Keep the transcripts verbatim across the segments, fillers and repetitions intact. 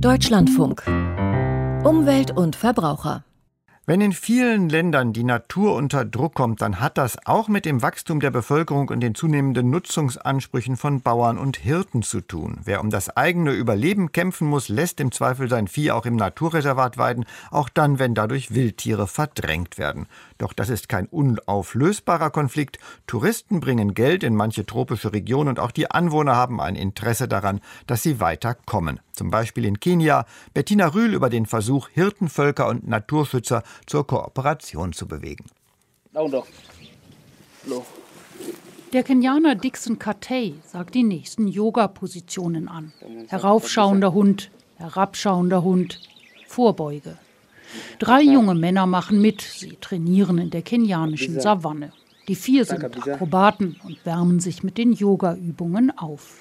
Deutschlandfunk. Umwelt und Verbraucher. Wenn in vielen Ländern die Natur unter Druck kommt, dann hat das auch mit dem Wachstum der Bevölkerung und den zunehmenden Nutzungsansprüchen von Bauern und Hirten zu tun. Wer um das eigene Überleben kämpfen muss, lässt im Zweifel sein Vieh auch im Naturreservat weiden, auch dann, wenn dadurch Wildtiere verdrängt werden. Doch das ist kein unauflösbarer Konflikt. Touristen bringen Geld in manche tropische Regionen und auch die Anwohner haben ein Interesse daran, dass sie weiterkommen. Zum Beispiel in Kenia. Bettina Rühl über den Versuch, Hirtenvölker und Naturschützer zur Kooperation zu bewegen. Der Kenianer Dixon Katei sagt die nächsten Yoga-Positionen an. Heraufschauender Hund, herabschauender Hund, Vorbeuge. Drei junge Männer machen mit. Sie trainieren in der kenianischen Savanne. Die vier sind Akrobaten und wärmen sich mit den Yoga-Übungen auf.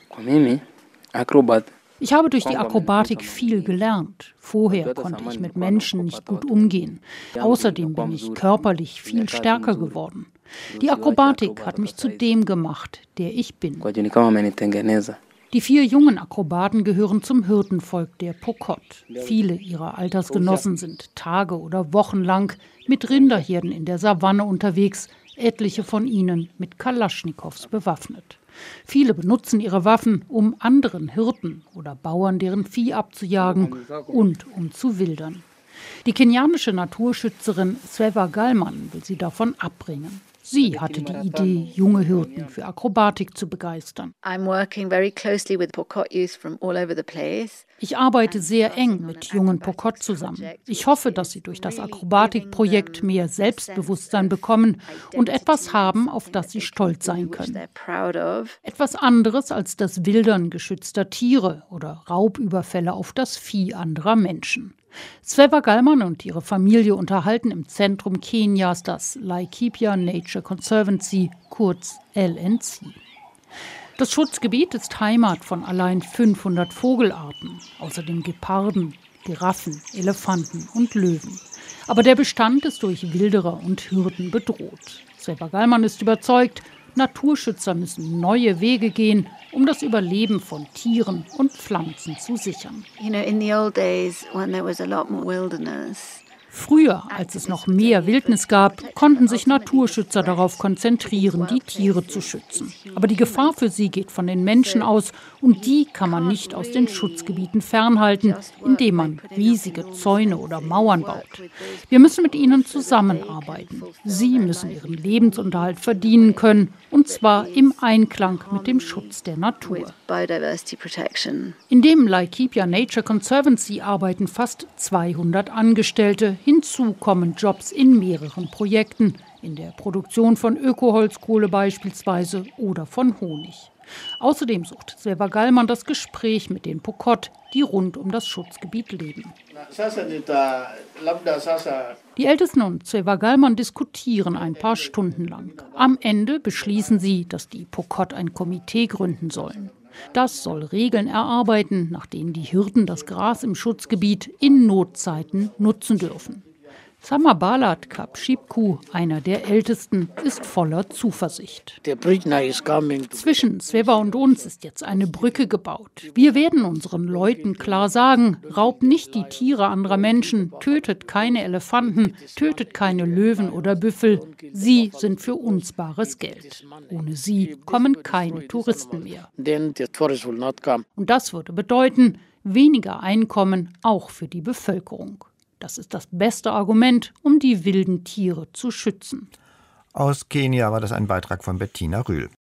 Ich habe durch die Akrobatik viel gelernt. Vorher konnte ich mit Menschen nicht gut umgehen. Außerdem bin ich körperlich viel stärker geworden. Die Akrobatik hat mich zu dem gemacht, der ich bin. Die vier jungen Akrobaten gehören zum Hirtenvolk der Pokot. Viele ihrer Altersgenossen sind Tage oder Wochen lang mit Rinderherden in der Savanne unterwegs, etliche von ihnen mit Kalaschnikows bewaffnet. Viele benutzen ihre Waffen, um anderen Hirten oder Bauern deren Vieh abzujagen und um zu wildern. Die kenianische Naturschützerin Sweva Galman will sie davon abbringen. Sie hatte die Idee, junge Hirten für Akrobatik zu begeistern. Ich arbeite sehr eng mit jungen Pokot zusammen. Ich hoffe, dass sie durch das Akrobatikprojekt mehr Selbstbewusstsein bekommen und etwas haben, auf das sie stolz sein können. Etwas anderes als das Wildern geschützter Tiere oder Raubüberfälle auf das Vieh anderer Menschen. Sweva Galman und ihre Familie unterhalten im Zentrum Kenias das Laikipia Nature Conservancy, kurz L N C. Das Schutzgebiet ist Heimat von allein fünfhundert Vogelarten, außerdem Geparden, Giraffen, Elefanten und Löwen. Aber der Bestand ist durch Wilderer und Hirten bedroht. Sweva Galman ist überzeugt, Naturschützer müssen neue Wege gehen, um das Überleben von Tieren und Pflanzen zu sichern. Früher, als es noch mehr Wildnis gab, konnten sich Naturschützer darauf konzentrieren, die Tiere zu schützen. Aber die Gefahr für sie geht von den Menschen aus und die kann man nicht aus den Schutzgebieten fernhalten, indem man riesige Zäune oder Mauern baut. Wir müssen mit ihnen zusammenarbeiten. Sie müssen ihren Lebensunterhalt verdienen können, und zwar im Einklang mit dem Schutz der Natur. In dem Laikipia Nature Conservancy arbeiten fast zweihundert Angestellte. Hinzu kommen Jobs in mehreren Projekten, in der Produktion von Ökoholzkohle beispielsweise oder von Honig. Außerdem sucht Sweva Galman das Gespräch mit den Pokot, die rund um das Schutzgebiet leben. Die Ältesten und Sweva Galman diskutieren ein paar Stunden lang. Am Ende beschließen sie, dass die Pokot ein Komitee gründen sollen. Das soll Regeln erarbeiten, nach denen die Hirten das Gras im Schutzgebiet in Notzeiten nutzen dürfen. Samabalat Kapshipku, einer der Ältesten, ist voller Zuversicht. Zwischen Sweva und uns ist jetzt eine Brücke gebaut. Wir werden unseren Leuten klar sagen, raubt nicht die Tiere anderer Menschen, tötet keine Elefanten, tötet keine Löwen oder Büffel. Sie sind für uns bares Geld. Ohne sie kommen keine Touristen mehr. Und das würde bedeuten, weniger Einkommen auch für die Bevölkerung. Das ist das beste Argument, um die wilden Tiere zu schützen. Aus Kenia war das ein Beitrag von Bettina Rühl.